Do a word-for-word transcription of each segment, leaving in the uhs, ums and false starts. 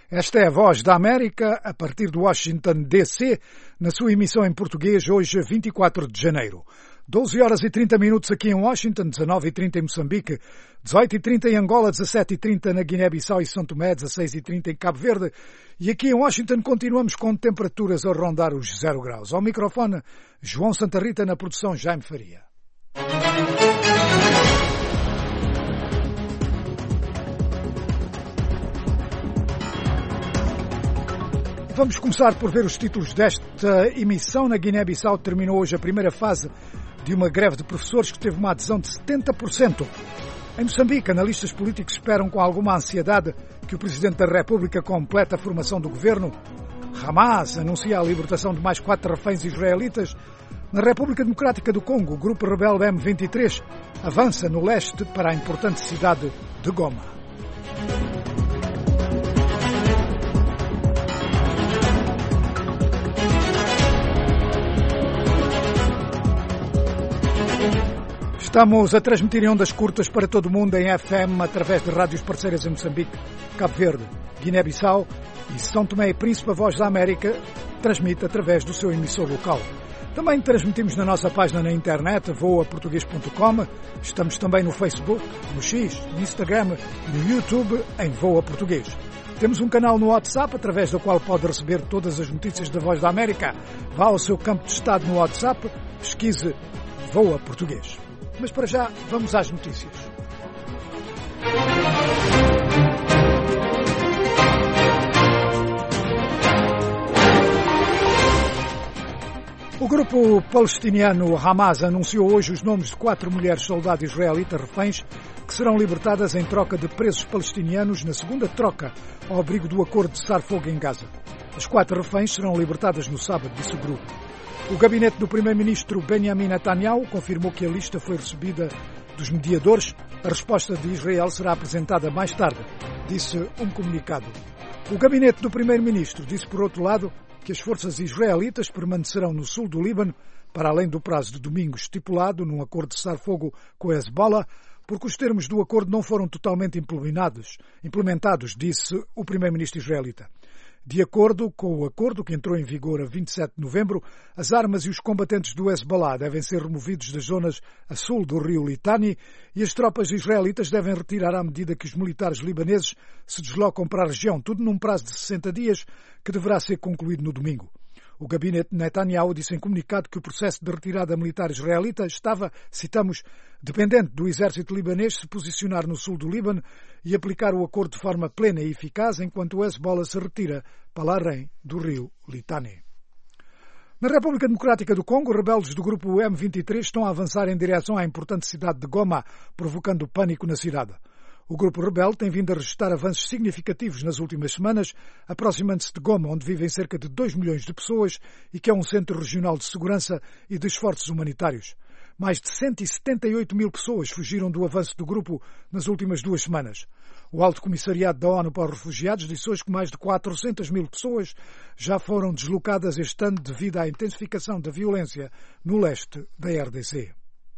Esta é a Voz da América, a partir de Washington, D C, na sua emissão em português, hoje, vinte e quatro de janeiro. doze horas e trinta minutos aqui em Washington, dezanove e trinta em Moçambique, dezoito e trinta em Angola, dezassete e trinta na Guiné-Bissau e São Tomé, dezasseis e trinta em Cabo Verde. E aqui em Washington continuamos com temperaturas a rondar os zero graus. Ao microfone, João Santa Rita, na produção Jaime Faria. Vamos começar por ver os títulos desta emissão. Na Guiné-Bissau terminou hoje a primeira fase de uma greve de professores que teve uma adesão de setenta por cento. Em Moçambique, analistas políticos esperam com alguma ansiedade que o Presidente da República complete a formação do governo. Hamas anuncia a libertação de mais quatro reféns israelitas. Na República Democrática do Congo, o grupo rebelde M vinte e três avança no leste para a importante cidade de Goma. Estamos a transmitir em ondas curtas para todo o mundo em F M através de rádios parceiras em Moçambique, Cabo Verde, Guiné-Bissau e São Tomé e Príncipe. A Voz da América transmite através do seu emissor local. Também transmitimos na nossa página na internet, voa português ponto com. Estamos também no Facebook, no X, no Instagram e no YouTube em Voa Português. Temos um canal no WhatsApp através do qual pode receber todas as notícias da Voz da América. Vá ao seu campo de estado no WhatsApp, pesquise Voa Português. Mas para já, vamos às notícias. O grupo palestiniano Hamas anunciou hoje os nomes de quatro mulheres soldado israelitas reféns que serão libertadas em troca de presos palestinianos na segunda troca ao abrigo do acordo de cessar-fogo em Gaza. As quatro reféns serão libertadas no sábado, disse o grupo. O gabinete do primeiro-ministro Benjamin Netanyahu confirmou que a lista foi recebida dos mediadores. A resposta de Israel será apresentada mais tarde, disse um comunicado. O gabinete do primeiro-ministro disse, por outro lado, que as forças israelitas permanecerão no sul do Líbano, para além do prazo de domingo estipulado num acordo de cessar-fogo com a Hezbollah, porque os termos do acordo não foram totalmente implementados, implementados, disse o primeiro-ministro israelita. De acordo com o acordo que entrou em vigor a vinte e sete de novembro, as armas e os combatentes do Hezbollah devem ser removidos das zonas a sul do rio Litani e as tropas israelitas devem retirar à medida que os militares libaneses se deslocam para a região, tudo num prazo de sessenta dias que deverá ser concluído no domingo. O gabinete de Netanyahu disse em comunicado que o processo de retirada militar israelita estava, citamos, dependente do exército libanês se posicionar no sul do Líbano e aplicar o acordo de forma plena e eficaz enquanto o Hezbollah se retira para além do rio Litani. Na República Democrática do Congo, rebeldes do grupo M vinte e três estão a avançar em direção à importante cidade de Goma, provocando pânico na cidade. O grupo rebelde tem vindo a registrar avanços significativos nas últimas semanas, aproximando-se de Goma, onde vivem cerca de dois milhões de pessoas e que é um centro regional de segurança e de esforços humanitários. Mais de cento e setenta e oito mil pessoas fugiram do avanço do grupo nas últimas duas semanas. O Alto Comissariado da ONU para os Refugiados disse hoje que mais de quatrocentas mil pessoas já foram deslocadas este ano devido à intensificação da violência no leste da R D C.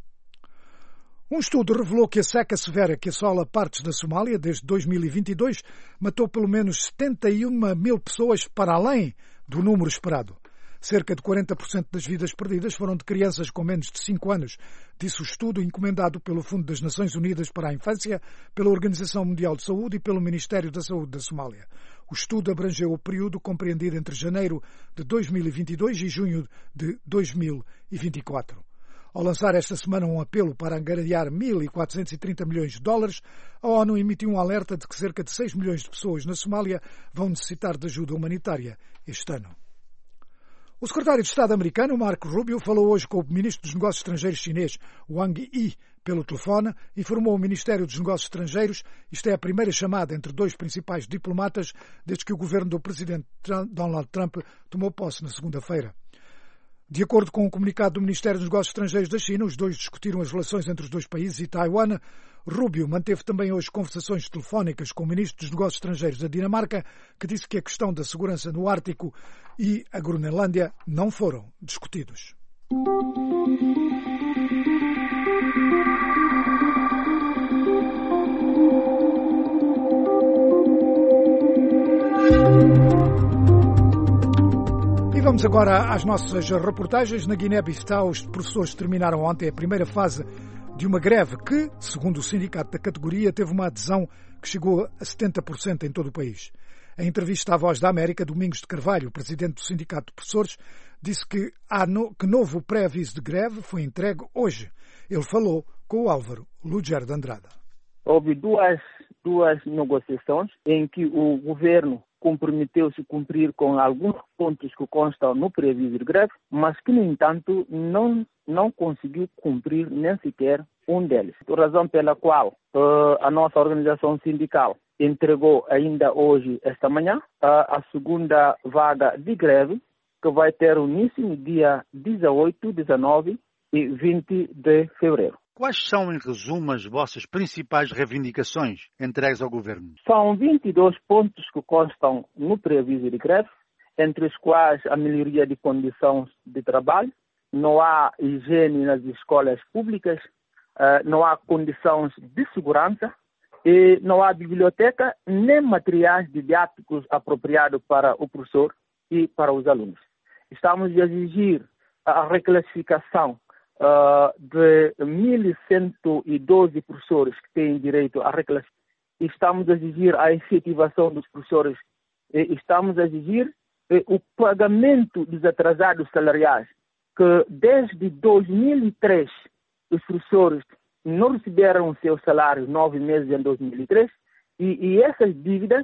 Um estudo revelou que a seca severa que assola partes da Somália desde dois mil e vinte e dois matou pelo menos setenta e uma mil pessoas para além do número esperado. Cerca de quarenta por cento das vidas perdidas foram de crianças com menos de cinco anos, disse o estudo encomendado pelo Fundo das Nações Unidas para a Infância, pela Organização Mundial de Saúde e pelo Ministério da Saúde da Somália. O estudo abrangeu o período compreendido entre janeiro de dois mil e vinte e dois e junho de dois mil e vinte e quatro. Ao lançar esta semana um apelo para angariar mil quatrocentos e trinta milhões de dólares, a ONU emitiu um alerta de que cerca de seis milhões de pessoas na Somália vão necessitar de ajuda humanitária este ano. O secretário de Estado americano, Marco Rubio, falou hoje com o ministro dos Negócios Estrangeiros chinês, Wang Yi, pelo telefone, informou o Ministério dos Negócios Estrangeiros. Isto é a primeira chamada entre dois principais diplomatas desde que o governo do presidente Donald Trump tomou posse na segunda-feira. De acordo com o comunicado do Ministério dos Negócios Estrangeiros da China, os dois discutiram as relações entre os dois países e Taiwan. Rubio manteve também hoje conversações telefónicas com o Ministro dos Negócios Estrangeiros da Dinamarca, que disse que a questão da segurança no Ártico e a Groenlândia não foram discutidos. Vamos agora às nossas reportagens. Na Guiné-Bissau, os professores terminaram ontem a primeira fase de uma greve que, segundo o sindicato da categoria, teve uma adesão que chegou a setenta por cento em todo o país. Em entrevista à Voz da América, Domingos de Carvalho, presidente do Sindicato de Professores, disse que, há no, que novo pré-aviso de greve foi entregue hoje. Ele falou com o Álvaro Lugero de Andrada. Houve duas, duas negociações em que o governo comprometeu-se a cumprir com alguns pontos que constam no pré-aviso de greve, mas que, no entanto, não, não conseguiu cumprir nem sequer um deles. A razão pela qual uh, a nossa organização sindical entregou ainda hoje, esta manhã, uh, a segunda vaga de greve, que vai ter início no dia dezoito, dezenove e vinte de fevereiro. Quais são, em resumo, as vossas principais reivindicações entregues ao governo? São vinte e dois pontos que constam no pré-aviso de greve, entre os quais a melhoria de condições de trabalho, não há higiene nas escolas públicas, não há condições de segurança e não há biblioteca nem materiais didáticos apropriados para o professor e para os alunos. Estamos a exigir a reclassificação Uh, de mil cento e doze professores que têm direito a reclassificação. Estamos a exigir a efetivação dos professores. E estamos a exigir eh, o pagamento dos atrasados salariais, que desde dois mil e três os professores não receberam o seu salário nove meses em dois mil e três e, e essas dívidas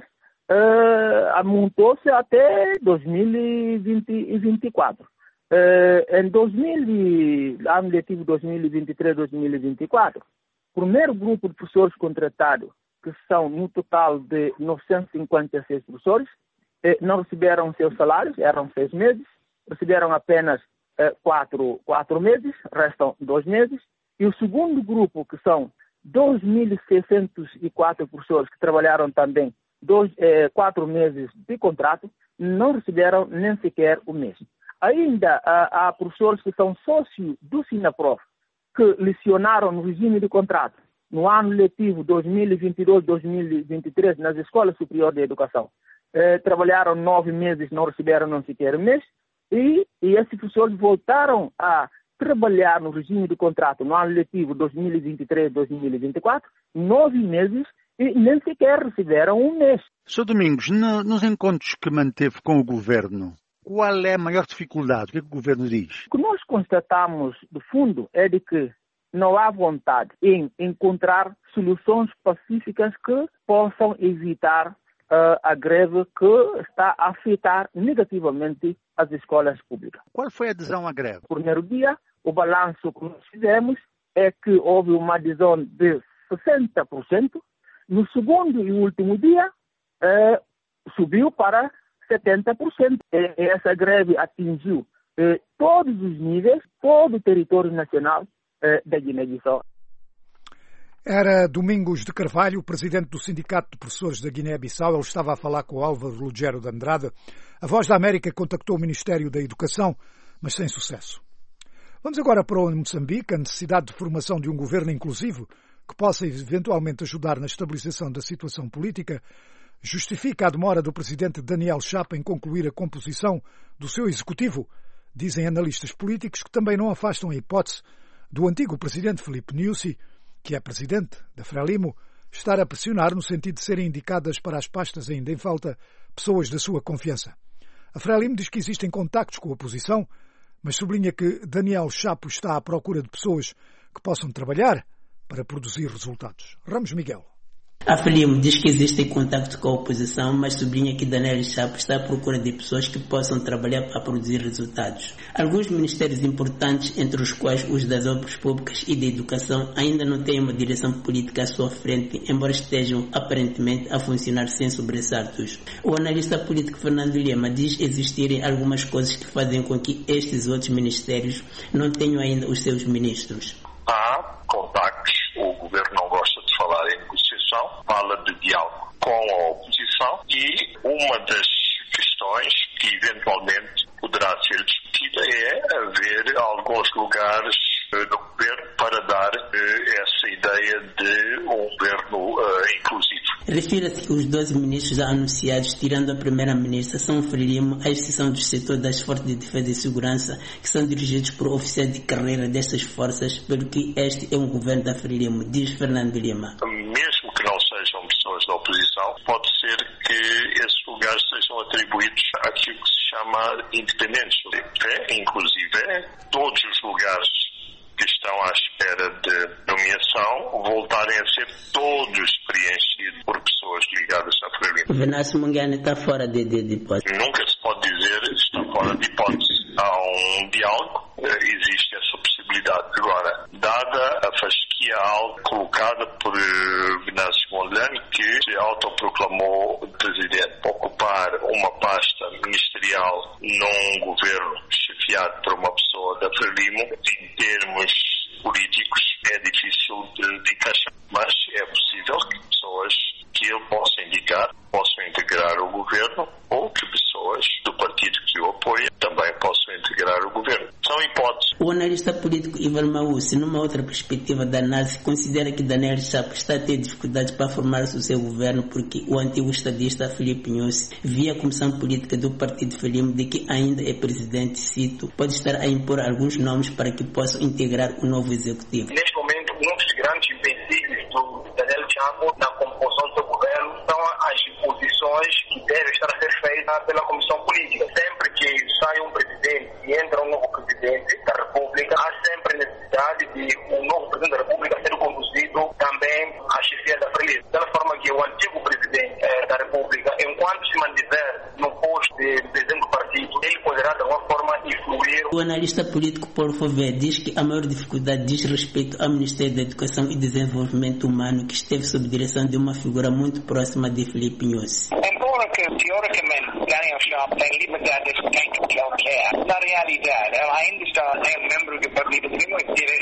uh, amontou-se até dois mil e vinte e quatro. Uh, em dois mil, ano letivo dois mil e vinte e três, dois mil e vinte e quatro, o primeiro grupo de professores contratados, que são no total de novecentos e cinquenta e seis professores, eh, não receberam seus salários, eram seis meses, receberam apenas eh, quatro, quatro meses, restam dois meses, e o segundo grupo, que são dois mil seiscentos e quatro professores que trabalharam também dois, eh, quatro meses de contrato, não receberam nem sequer o mês. Ainda há, há professores que são sócios do SINAPROF, que lecionaram no regime de contrato no ano letivo dois mil e vinte e dois, dois mil e vinte e três nas escolas superiores de educação. Eh, trabalharam nove meses, não receberam nem sequer um mês, e, e esses professores voltaram a trabalhar no regime de contrato no ano letivo dois mil e vinte e três, dois mil e vinte e quatro, nove meses, e nem sequer receberam um mês. senhor Domingos, no, nos encontros que manteve com o governo, qual é a maior dificuldade? O que é que o governo diz? O que nós constatamos, de fundo, é de que não há vontade em encontrar soluções pacíficas que possam evitar uh, a greve que está a afetar negativamente as escolas públicas. Qual foi a adesão à greve? No primeiro dia, o balanço que nós fizemos é que houve uma adesão de sessenta por cento. No segundo e último dia, uh, subiu para setenta por cento. Essa greve atingiu eh, todos os níveis, todo o território nacional eh, da Guiné-Bissau. Era Domingos de Carvalho, presidente do Sindicato de Professores da Guiné-Bissau. Ele estava a falar com o Álvaro Lugero de Andrada. A Voz da América contactou o Ministério da Educação, mas sem sucesso. Vamos agora para o Moçambique. A necessidade de formação de um governo inclusivo que possa eventualmente ajudar na estabilização da situação política justifica a demora do presidente Daniel Chapo em concluir a composição do seu executivo, dizem analistas políticos que também não afastam a hipótese do antigo presidente Filipe Nyusi, que é presidente da Frelimo, estar a pressionar no sentido de serem indicadas para as pastas ainda em falta pessoas da sua confiança. A Frelimo diz que existem contactos com a oposição, mas sublinha que Daniel Chapo está à procura de pessoas que possam trabalhar para produzir resultados. Ramos Miguel. A Frelimo diz que existe contato com a oposição, mas sublinha que Daniel Chapo está à procura de pessoas que possam trabalhar para produzir resultados. Alguns ministérios importantes, entre os quais os das obras públicas e da educação, ainda não têm uma direção política à sua frente, embora estejam aparentemente a funcionar sem sobressaltos. O analista político Fernando Lema diz existirem algumas coisas que fazem com que estes outros ministérios não tenham ainda os seus ministros. Há contactos, o governo não gosta de falar em negociação, fala de diálogo com a oposição e uma das questões que eventualmente poderá ser discutida é haver alguns lugares no governo para dar essa ideia de um governo uh, inclusivo. Refira-se que os doze ministros já anunciados, tirando a primeira-ministra, são Frelimo, à exceção do setor das Forças de Defesa e Segurança, que são dirigidos por oficiais de carreira destas forças, pelo que este é um governo da Frelimo, diz Fernando Lima. Mesmo que não sejam pessoas da oposição, pode ser que esses lugares sejam atribuídos àquilo que se chama independentes. É, inclusive, todos os lugares que estão à espera de nomeação voltarem a ser todos preenchidos por pessoas ligadas à Frelimo. O Venâncio Munguiane está fora de, de, de hipótese. Nunca se pode dizer está fora de hipótese. Há um diálogo, existe essa possibilidade. Agora, dada a fasquia alta colocada por Venâncio Munguiane, que se autoproclamou presidente, ocupar uma pasta ministerial num governo chefiado por uma pessoa da Frelimo, em termos políticos é difícil de, de encaixar, mas é possível que pessoas que ele possa indicar possam integrar o governo ou que pessoas do partido que o apoia também possam integrar o governo. São hipóteses. O analista político Ivan Maúci, numa outra perspectiva da análise, considera que Daniel Chapo está a ter dificuldades para formar o seu governo porque o antigo estadista Filipe Nhosse, via a comissão política do partido Frelimo, de que ainda é presidente, cito, pode estar a impor alguns nomes para que possam integrar o novo executivo. Neste momento, um dos grandes empecilhos do Daniel Chapo na composição do seu governo são as imposições que devem estar a ser feitas pela comissão política. Sempre que sai um presidente e entra um novo presidente da República, há sempre necessidade de um novo presidente da República ser conduzido também à chefia da Frelimo. De tal forma que o antigo presidente eh, da República, enquanto se mantiver no posto de presidente do partido, ele poderá de alguma forma influir. O analista político Paulo Fové diz que a maior dificuldade diz respeito ao Ministério da Educação e Desenvolvimento Humano, que esteve sob direção de uma figura muito próxima de Filipe Nhosse. Embora que, teoricamente, Daniel Chapo tem liberdade de fazer o que ele quer, na realidade, ela ainda está é um membro do partido Frelimo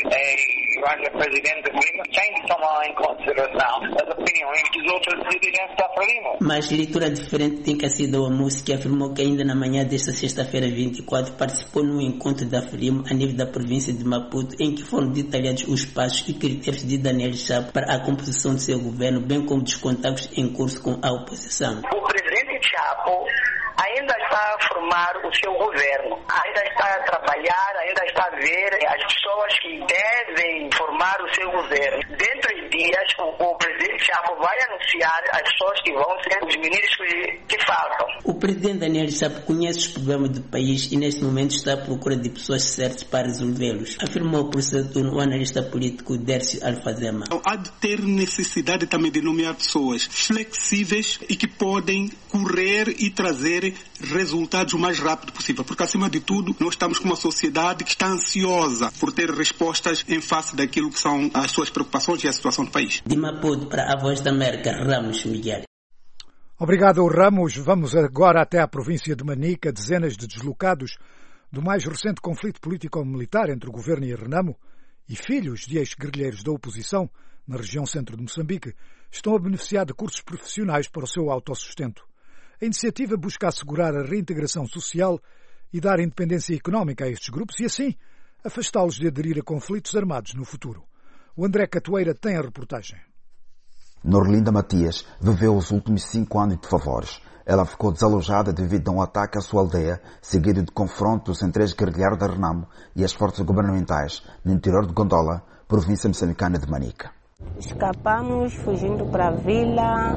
e é presidente do Frelimo, tem de tomar em consideração as opiniões dos outros presidentes da Frelimo. Mas leitura diferente tem Cacida Wamusi, que afirmou que ainda na manhã desta sexta-feira vinte e quatro participou num encontro da Frelimo a nível da província de Maputo, em que foram detalhados os passos e critérios de Daniel Chapo para a composição do seu governo, bem como dos contactos em curso com a oposição. O presidente Chapo ainda está a formar o seu governo, ainda está a trabalhar, ainda está a ver as pessoas que devem formar o seu governo. Dentro de dias, o, o presidente Chapo vai anunciar as pessoas que vão ser os ministros que, que faltam. O presidente Daniel Chapo conhece os problemas do país e neste momento está à procura de pessoas certas para resolvê-los, afirmou o professor o analista político Dércio Alfazema. Há de ter necessidade também de nomear pessoas flexíveis e que podem correr e trazer resultados o mais rápido possível, porque acima de tudo nós estamos com uma sociedade que está ansiosa por ter respostas em face daquilo que são as suas preocupações e a situação do país. De Maputo para a Voz da América, Ramos Miguel. Obrigado, Ramos. Vamos agora até à província de Manica. Dezenas de deslocados do mais recente conflito político-militar entre o governo e a Renamo e filhos de ex-guerrilheiros da oposição na região centro de Moçambique estão a beneficiar de cursos profissionais para o seu autossustento. A iniciativa busca assegurar a reintegração social e dar independência económica a estes grupos e, assim, afastá-los de aderir a conflitos armados no futuro. O André Catoeira tem a reportagem. Norlinda Matias viveu os últimos cinco anos de favores. Ela ficou desalojada devido a um ataque à sua aldeia, seguido de confrontos entre as guerrilheiros da Renamo e as forças governamentais no interior de Gondola, província moçambicana de Manica. Escapamos fugindo para a vila,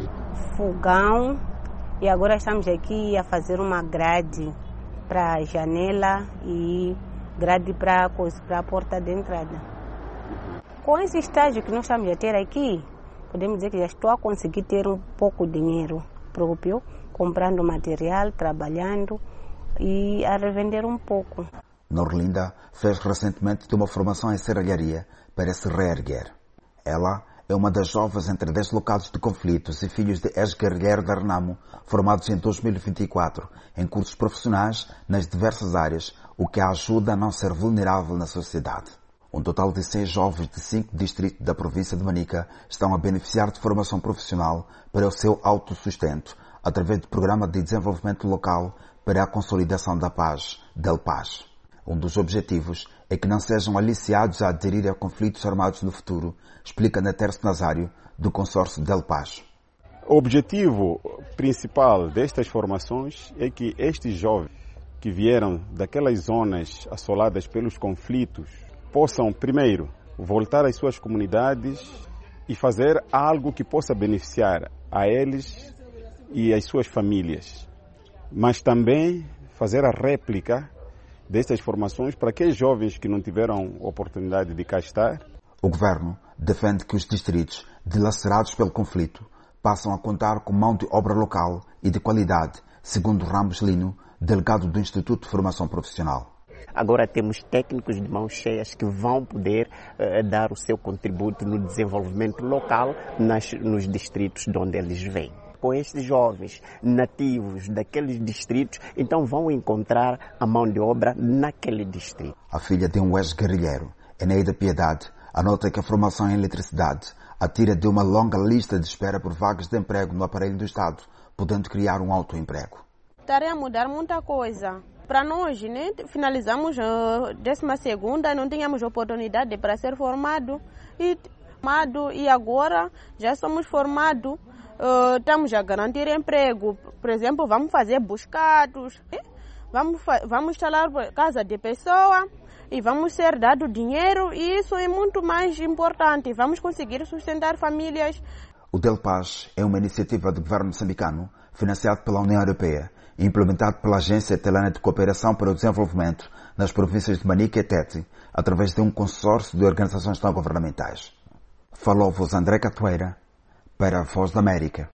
fogão, e agora estamos aqui a fazer uma grade para a janela e grade para a porta de entrada. Com esse estágio que nós estamos a ter aqui, podemos dizer que já estou a conseguir ter um pouco de dinheiro próprio, comprando material, trabalhando e a revender um pouco. Norlinda fez recentemente de uma formação em serralharia para se reerguer. Ela é uma das jovens entre deslocados de conflitos e filhos de ex-guerrilheiros da Renamo, formados em dois mil e vinte e quatro em cursos profissionais nas diversas áreas, o que a ajuda a não ser vulnerável na sociedade. Um total de seis jovens de cinco distritos da província de Manica estão a beneficiar de formação profissional para o seu autossustento, através do Programa de Desenvolvimento Local para a Consolidação da Paz, DELPAZ. Um dos objetivos é que não sejam aliciados a aderir a conflitos armados no futuro, explica Natércio Nazário, do consórcio DELPAZ. O objetivo principal destas formações é que estes jovens que vieram daquelas zonas assoladas pelos conflitos possam, primeiro, voltar às suas comunidades e fazer algo que possa beneficiar a eles e as suas famílias, mas também fazer a réplica destas formações para aqueles jovens que não tiveram oportunidade de cá estar. O governo defende que os distritos dilacerados pelo conflito passam a contar com mão de obra local e de qualidade, segundo Ramos Lino, delegado do Instituto de Formação Profissional. Agora temos técnicos de mãos cheias que vão poder uh, dar o seu contributo no desenvolvimento local nas, nos distritos de onde eles vêm. Com estes jovens nativos daqueles distritos, então vão encontrar a mão de obra naquele distrito. A filha de um ex-guerrilheiro, Eneida Piedade, anota que a formação em eletricidade a tira de uma longa lista de espera por vagas de emprego no aparelho do Estado, podendo criar um autoemprego. Estaria a mudar muita coisa. Para nós, né, finalizamos a décima segunda, não tínhamos oportunidade para ser formado. E, formado, e agora já somos formados, uh, estamos a garantir emprego. Por exemplo, vamos fazer buscados, né? vamos, vamos instalar casa de pessoa e vamos ser dado dinheiro, e isso é muito mais importante. Vamos conseguir sustentar famílias. O Delpaz é uma iniciativa do governo moçambicano, financiado pela União Europeia, e implementado pela Agência Telena de Cooperação para o Desenvolvimento nas províncias de Manica e Tete, através de um consórcio de organizações não governamentais. Falou-vos André Catoeira, para a Voz da América.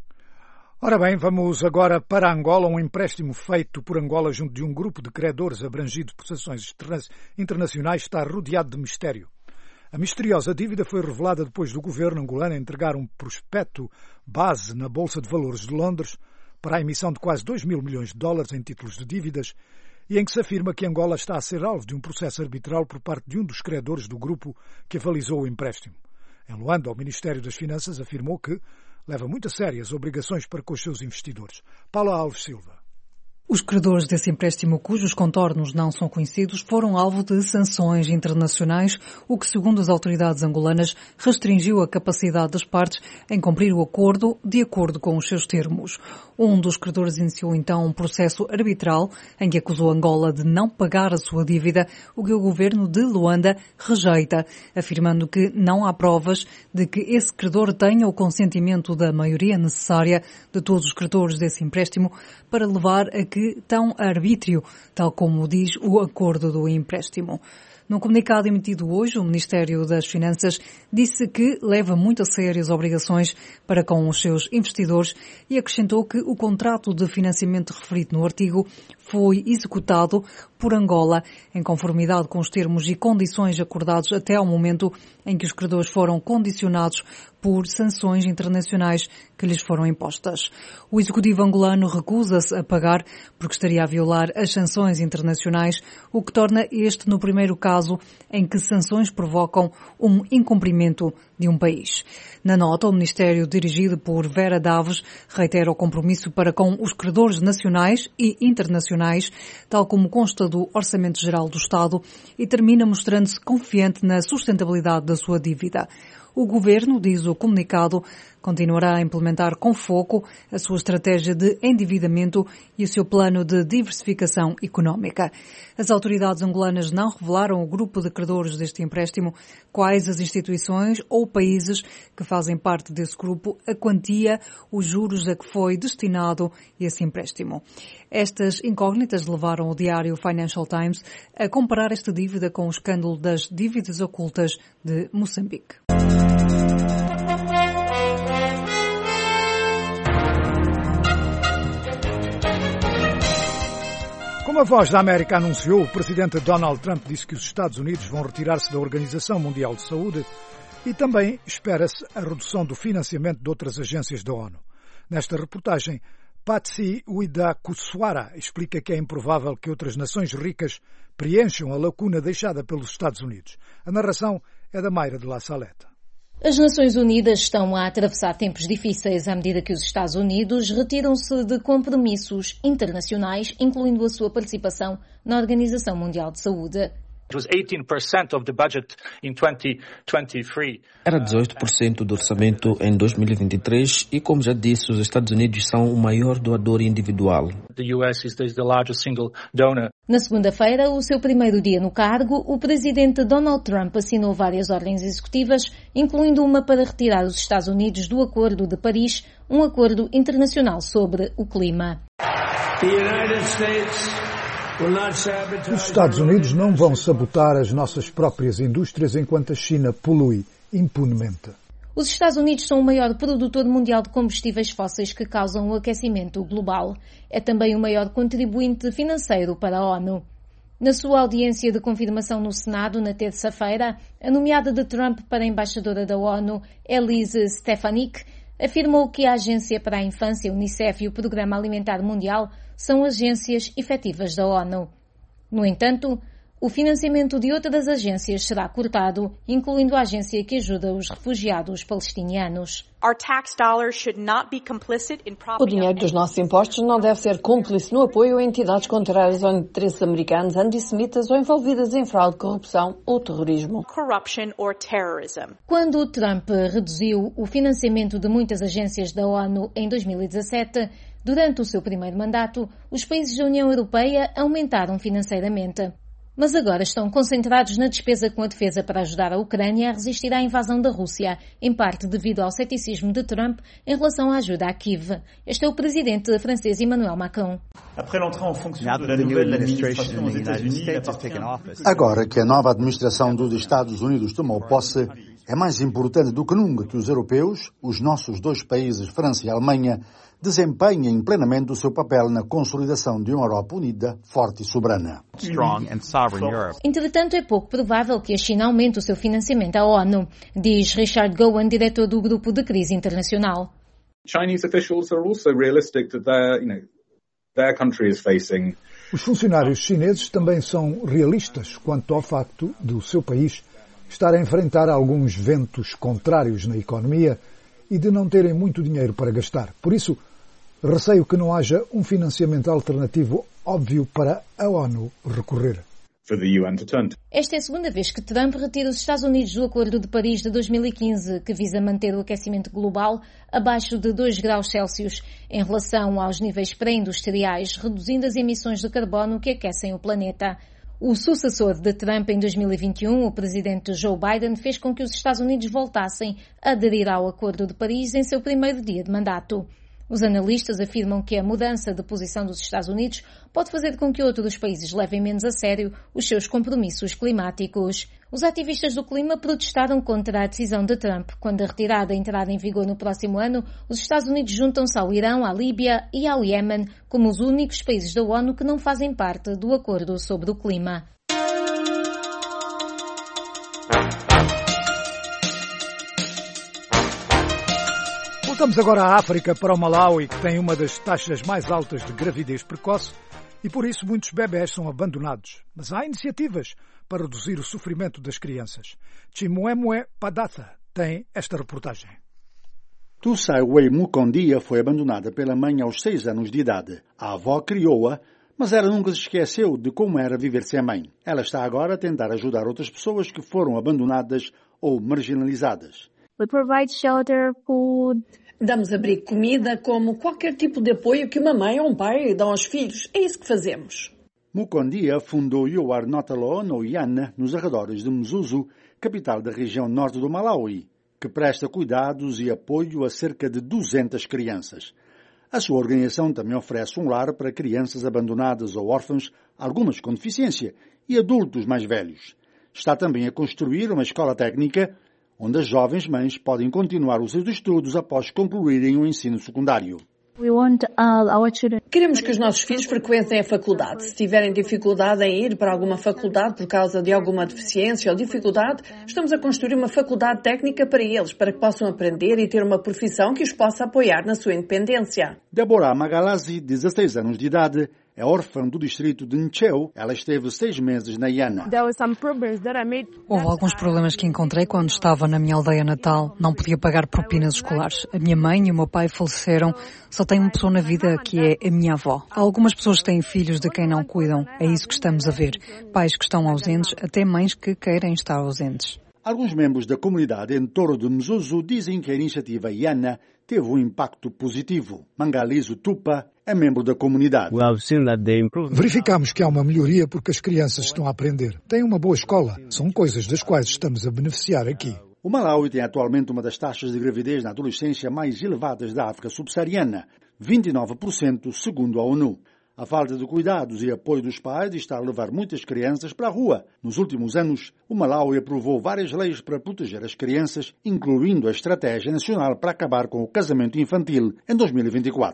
Ora bem, vamos agora para Angola. Um empréstimo feito por Angola junto de um grupo de credores abrangido por sanções internacionais está rodeado de mistério. A misteriosa dívida foi revelada depois do governo angolano entregar um prospecto base na Bolsa de Valores de Londres para a emissão de quase dois mil milhões de dólares em títulos de dívidas, e em que se afirma que Angola está a ser alvo de um processo arbitral por parte de um dos credores do grupo que avalizou o empréstimo. Em Luanda, o Ministério das Finanças afirmou que leva muito a sério as obrigações para com os seus investidores. Paula Alves Silva. Os credores desse empréstimo, cujos contornos não são conhecidos, foram alvo de sanções internacionais, o que, segundo as autoridades angolanas, restringiu a capacidade das partes em cumprir o acordo de acordo com os seus termos. Um dos credores iniciou então um processo arbitral em que acusou Angola de não pagar a sua dívida, o que o governo de Luanda rejeita, afirmando que não há provas de que esse credor tenha o consentimento da maioria necessária de todos os credores desse empréstimo para levar a que estão a arbítrio, tal como diz o acordo do empréstimo. Num comunicado emitido hoje, o Ministério das Finanças disse que leva muito a sério as obrigações para com os seus investidores e acrescentou que o contrato de financiamento referido no artigo foi executado por Angola em conformidade com os termos e condições acordados até ao momento em que os credores foram condicionados por sanções internacionais que lhes foram impostas. O executivo angolano recusa-se a pagar porque estaria a violar as sanções internacionais, o que torna este no primeiro caso em que sanções provocam um incumprimento de um país. Na nota, o Ministério, dirigido por Vera Daves, reitera o compromisso para com os credores nacionais e internacionais, tal como consta do Orçamento Geral do Estado, e termina mostrando-se confiante na sustentabilidade da sua dívida. O Governo, diz o comunicado, continuará a implementar com foco a sua estratégia de endividamento e o seu plano de diversificação económica. As autoridades angolanas não revelaram o grupo de credores deste empréstimo, quais as instituições ou países que fazem parte desse grupo, a quantia, os juros a que foi destinado esse empréstimo. Estas incógnitas levaram o diário Financial Times a comparar esta dívida com o escândalo das dívidas ocultas de Moçambique. Como a Voz da América anunciou, o presidente Donald Trump disse que os Estados Unidos vão retirar-se da Organização Mundial de Saúde e também espera-se a redução do financiamento de outras agências da ONU. Nesta reportagem, Patsy Widakuswara explica que é improvável que outras nações ricas preencham a lacuna deixada pelos Estados Unidos. A narração é da Mayra de La Saleta. As Nações Unidas estão a atravessar tempos difíceis à medida que os Estados Unidos retiram-se de compromissos internacionais, incluindo a sua participação na Organização Mundial de Saúde. Era dezoito por cento do orçamento em dois mil e vinte e três e, como já disse, os Estados Unidos são o maior doador individual. Na segunda-feira, o seu primeiro dia no cargo, o presidente Donald Trump assinou várias ordens executivas, incluindo uma para retirar os Estados Unidos do Acordo de Paris, um acordo internacional sobre o clima. Os Estados Unidos não vão sabotar as nossas próprias indústrias enquanto a China polui impunemente. Os Estados Unidos são o maior produtor mundial de combustíveis fósseis que causam o aquecimento global. É também o maior contribuinte financeiro para a ONU. Na sua audiência de confirmação no Senado, na terça-feira, a nomeada de Trump para a embaixadora da ONU, Elise Stefanik, afirmou que a Agência para a Infância, Unicef, e o Programa Alimentar Mundial são agências efetivas da ONU. No entanto, o financiamento de outras agências será cortado, incluindo a agência que ajuda os refugiados palestinianos. O dinheiro dos nossos impostos não deve ser cúmplice no apoio a entidades contrárias aos interesses americanos, antissemitas ou envolvidas em fraude, corrupção ou terrorismo. Quando Trump reduziu o financiamento de muitas agências da ONU em dois mil e dezassete, durante o seu primeiro mandato, os países da União Europeia aumentaram financeiramente. Mas agora estão concentrados na despesa com a defesa para ajudar a Ucrânia a resistir à invasão da Rússia, em parte devido ao ceticismo de Trump em relação à ajuda a Kiev. Este é o presidente francês Emmanuel Macron. Agora que a nova administração dos Estados Unidos tomou posse, é mais importante do que nunca que os europeus, os nossos dois países, França e Alemanha, desempenhem plenamente o seu papel na consolidação de uma Europa unida, forte e soberana. Entretanto, é pouco provável que a China aumente o seu financiamento à ONU, diz Richard Gowan, diretor do Grupo de Crise Internacional. Os funcionários chineses também são realistas quanto ao facto de o seu país estar a enfrentar alguns ventos contrários na economia e de não terem muito dinheiro para gastar. Por isso, receio que não haja um financiamento alternativo óbvio para a ONU recorrer. Esta é a segunda vez que Trump retira os Estados Unidos do Acordo de Paris de dois mil e quinze, que visa manter o aquecimento global abaixo de dois graus Celsius em relação aos níveis pré-industriais, reduzindo as emissões de carbono que aquecem o planeta. O sucessor de Trump em dois mil e vinte e um, o presidente Joe Biden, fez com que os Estados Unidos voltassem a aderir ao Acordo de Paris em seu primeiro dia de mandato. Os analistas afirmam que a mudança de posição dos Estados Unidos pode fazer com que outros países levem menos a sério os seus compromissos climáticos. Os ativistas do clima protestaram contra a decisão de Trump. Quando a retirada entrar em vigor no próximo ano, os Estados Unidos juntam-se ao Irão, à Líbia e ao Iémen como os únicos países da ONU que não fazem parte do Acordo sobre o Clima. Voltamos agora à África, para o Malawi, que tem uma das taxas mais altas de gravidez precoce e por isso muitos bebés são abandonados. Mas há iniciativas para reduzir o sofrimento das crianças. Chimwemwe Padatha tem esta reportagem. Tusaiwei Mukondia foi abandonada pela mãe aos seis anos de idade. A avó criou-a, mas ela nunca se esqueceu de como era viver sem a mãe. Ela está agora a tentar ajudar outras pessoas que foram abandonadas ou marginalizadas. We provide shelter, food. Damos abrigo, comida, como qualquer tipo de apoio que uma mãe ou um pai dão aos filhos. É isso que fazemos. Mukondia fundou Yoar Notalo no Iana, nos arredores de Mzuzu, capital da região norte do Malawi, que presta cuidados e apoio a cerca de duzentas crianças. A sua organização também oferece um lar para crianças abandonadas ou órfãs, algumas com deficiência, e adultos mais velhos. Está também a construir uma escola técnica onde as jovens mães podem continuar os seus estudos após concluírem o ensino secundário. We want all our children. Queremos que os nossos filhos frequentem a faculdade. Se tiverem dificuldade em ir para alguma faculdade por causa de alguma deficiência ou dificuldade, estamos a construir uma faculdade técnica para eles, para que possam aprender e ter uma profissão que os possa apoiar na sua independência. Deborah Magalazi, dezesseis anos de idade, é órfã do distrito de Ncheu. Ela esteve seis meses na Iana. Houve alguns problemas que encontrei quando estava na minha aldeia natal. Não podia pagar propinas escolares. A minha mãe e o meu pai faleceram. Só tenho uma pessoa na vida que é a minha avó. Há algumas pessoas que têm filhos de quem não cuidam. É isso que estamos a ver. Pais que estão ausentes, até mães que querem estar ausentes. Alguns membros da comunidade em torno de Mzuzu dizem que a iniciativa Iana teve um impacto positivo. Mangalizo Tupa é membro da comunidade. Verificamos que há uma melhoria porque as crianças estão a aprender. Têm uma boa escola. São coisas das quais estamos a beneficiar aqui. O Malawi tem atualmente uma das taxas de gravidez na adolescência mais elevadas da África subsaariana, vinte e nove por cento segundo a ONU. A falta de cuidados e apoio dos pais está a levar muitas crianças para a rua. Nos últimos anos, o Malawi aprovou várias leis para proteger as crianças, incluindo a Estratégia Nacional para acabar com o casamento infantil em dois mil e vinte e quatro.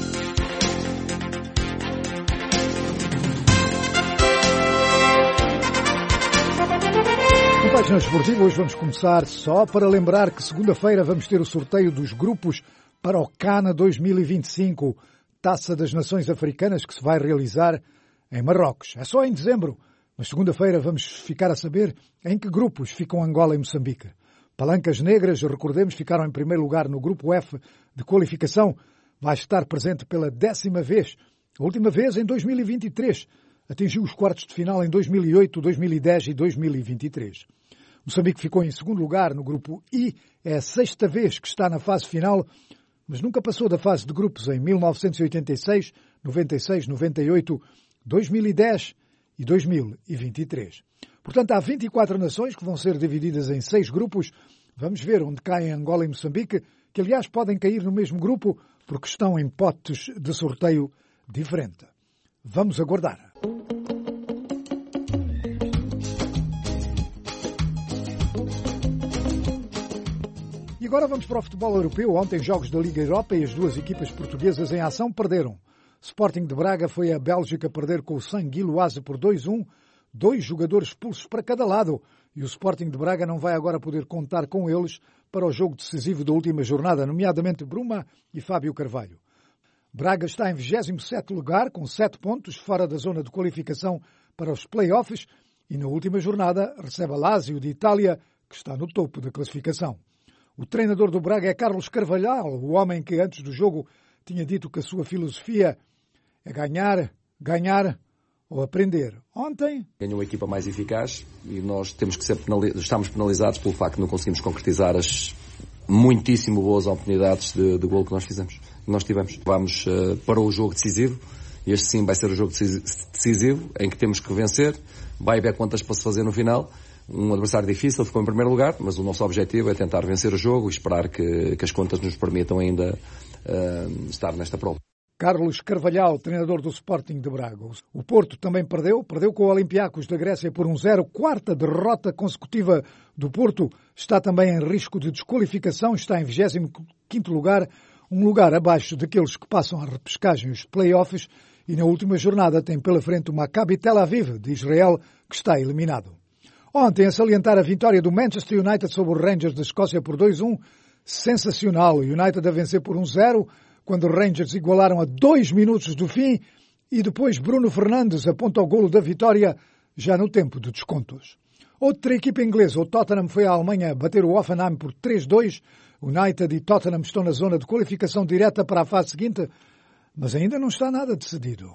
No Página Esportiva, hoje vamos começar só para lembrar que segunda-feira vamos ter o sorteio dos grupos para o Cana dois mil e vinte e cinco. Taça das Nações Africanas que se vai realizar em Marrocos. É só em dezembro, mas segunda-feira vamos ficar a saber em que grupos ficam Angola e Moçambique. Palancas Negras, recordemos, ficaram em primeiro lugar no grupo F de qualificação. Vai estar presente pela décima vez. A última vez em dois mil e vinte e três. Atingiu os quartos de final em dois mil e oito, dois mil e dez e dois mil e vinte e três. Moçambique ficou em segundo lugar no grupo I. É a sexta vez que está na fase final, mas nunca passou da fase de grupos em mil novecentos e oitenta e seis, noventa e seis, noventa e oito, dois mil e dez e dois mil e vinte e três. Portanto, há vinte e quatro nações que vão ser divididas em seis grupos. Vamos ver onde caem Angola e Moçambique, que aliás podem cair no mesmo grupo porque estão em potes de sorteio diferente. Vamos aguardar. E agora vamos para o futebol europeu. Ontem, jogos da Liga Europa e as duas equipas portuguesas em ação perderam. Sporting de Braga foi a Bélgica perder com o Saint-Gilloise por dois a um, dois jogadores expulsos para cada lado. E o Sporting de Braga não vai agora poder contar com eles para o jogo decisivo da última jornada, nomeadamente Bruma e Fábio Carvalho. Braga está em vigésimo sétimo lugar, com sete pontos, fora da zona de qualificação para os play-offs, e na última jornada recebe a Lazio de Itália, que está no topo da classificação. O treinador do Braga é Carlos Carvalhal, o homem que antes do jogo tinha dito que a sua filosofia é ganhar, ganhar ou aprender. Ontem ganhou a equipa mais eficaz e nós temos que ser penalizados, estamos penalizados pelo facto de não conseguirmos concretizar as muitíssimo boas oportunidades de, de golo que nós fizemos, que nós tivemos. Vamos uh, para o jogo decisivo, e este sim vai ser o jogo decisivo, em que temos que vencer, vai haver contas para se fazer no final. Um adversário difícil, ficou em primeiro lugar, mas o nosso objetivo é tentar vencer o jogo e esperar que, que as contas nos permitam ainda uh, estar nesta prova. Carlos Carvalhal, treinador do Sporting de Braga. O Porto também perdeu, perdeu com o Olympiacos da Grécia por um zero, quarta derrota consecutiva do Porto. Está também em risco de desqualificação, está em vigésimo quinto lugar, um lugar abaixo daqueles que passam a repescagem, os play-offs, e na última jornada tem pela frente o Maccabi Tel Aviv, de Israel, que está eliminado. Ontem, a salientar a vitória do Manchester United sobre o Rangers da Escócia por dois a um, sensacional. O United a vencer por um zero, quando os Rangers igualaram a dois minutos do fim, e depois Bruno Fernandes aponta o golo da vitória já no tempo de descontos. Outra equipa inglesa, o Tottenham, foi à Alemanha bater o Hoffenheim por três a dois. United e Tottenham estão na zona de qualificação direta para a fase seguinte, mas ainda não está nada decidido.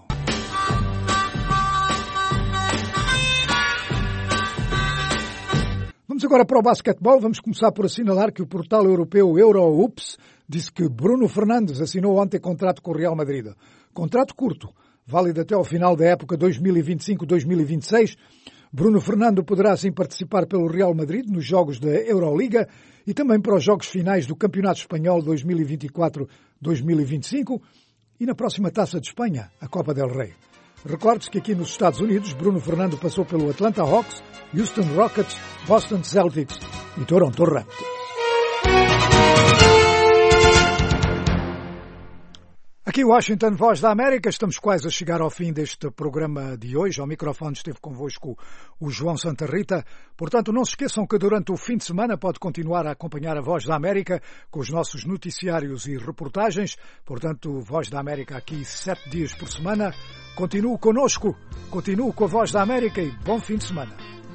Vamos agora para o basquetebol. Vamos começar por assinalar que o portal europeu EuroHoops disse que Bruno Fernandes assinou ontem contrato com o Real Madrid. Contrato curto, válido até ao final da época dois mil e vinte e cinco dois mil e vinte e seis. Bruno Fernando poderá assim participar pelo Real Madrid nos jogos da Euroliga e também para os jogos finais do Campeonato Espanhol dois mil e vinte e quatro dois mil e vinte e cinco e na próxima Taça de Espanha, a Copa del Rey. Recorde-se que aqui nos Estados Unidos, Bruno Fernando passou pelo Atlanta Hawks, Houston Rockets, Boston Celtics e Toronto Raptors. Aqui Washington, Voz da América, estamos quase a chegar ao fim deste programa de hoje. Ao microfone esteve convosco o João Santa Rita. Portanto, não se esqueçam que durante o fim de semana pode continuar a acompanhar a Voz da América com os nossos noticiários e reportagens. Portanto, Voz da América aqui sete dias por semana. Continue conosco, continue com a Voz da América e bom fim de semana.